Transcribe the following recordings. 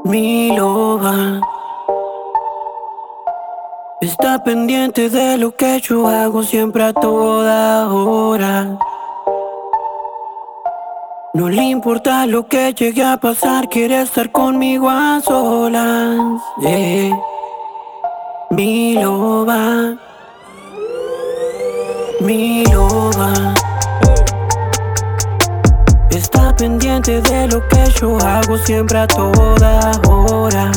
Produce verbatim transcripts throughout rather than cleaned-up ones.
Mi loba está pendiente de lo que yo hago siempre a toda hora. No le importa lo que llegue a pasar, quiere estar conmigo a solas. Yeah. Mi loba, mi loba está pendiente de lo que yo hago siempre a toda hora.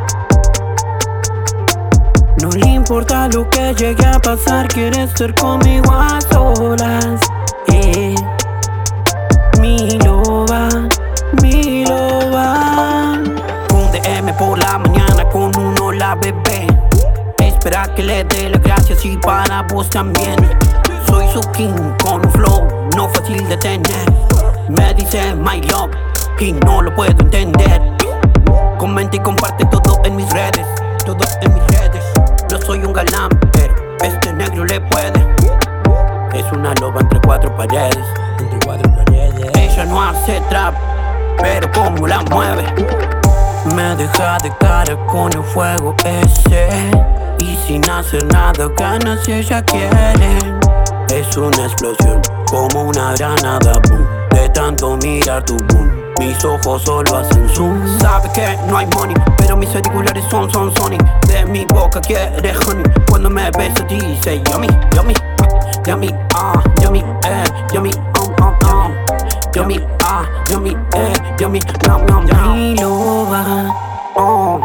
No le importa lo que llegue a pasar, quiere estar conmigo a solas. Yeah. Mi loba, mi loba. Un D M por la mañana con uno la bebé. Espera que le dé las gracias y para vos también. Soy su king con un flow no fácil de tener. Me dice my love y no lo puedo entender. Comenta y comparte todo en mis redes, todo en mis redes. No soy un galán, pero este negro le puede. Es una loba entre cuatro paredes, entre cuatro paredes. Ella no hace trap, pero como la mueve. Me deja de cara con el fuego ese. Y sin hacer nada gana si ella quiere. Es una explosión, como una granada, boom. De tanto mirar tu boom, mis ojos solo hacen zoom. Sabe que no hay money, pero mis auriculares son, son Sony. De mi boca quiere honey, cuando me besa dice yummy, yummy, yummy, ah, yummy, eh, yummy, um, um, um. Yummy, ah, yummy, eh, yummy, nom, nom, nom. Mi loba, oh,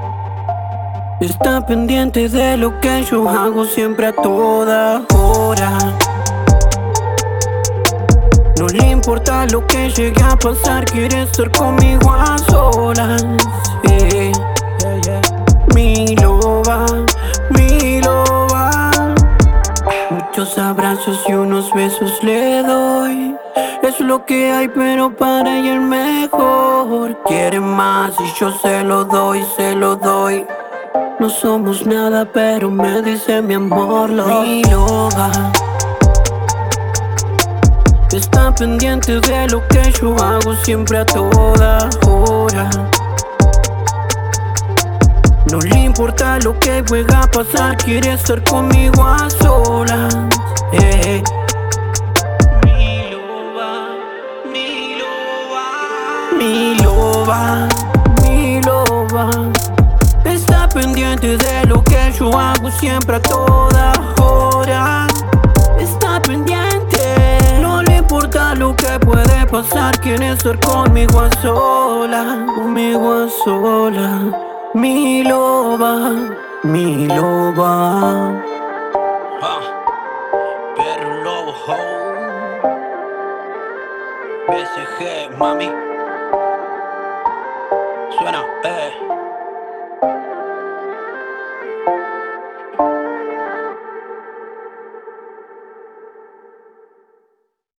está pendiente de lo que yo hago siempre a toda hora. No le importa lo que llegue a pasar, quiere estar conmigo a solas. Yeah. Yeah, yeah. Mi loba, mi loba. Muchos abrazos y unos besos le doy. Es lo que hay, pero para ella el mejor. Quiere más y yo se lo doy, se lo doy. No somos nada, pero me dice mi amor, lo. Mi loba está pendiente de lo que yo hago siempre a toda hora. No le importa lo que pueda pasar, quiere estar conmigo a solas. Eh. Mi loba, mi loba, mi loba, mi loba está pendiente de lo que yo hago siempre a toda hora. Está pendiente, no le importa lo que puede pasar, quiere estar conmigo a sola, conmigo a sola. Mi loba, mi loba. Ah, perro lobo, ho. B C G, mami.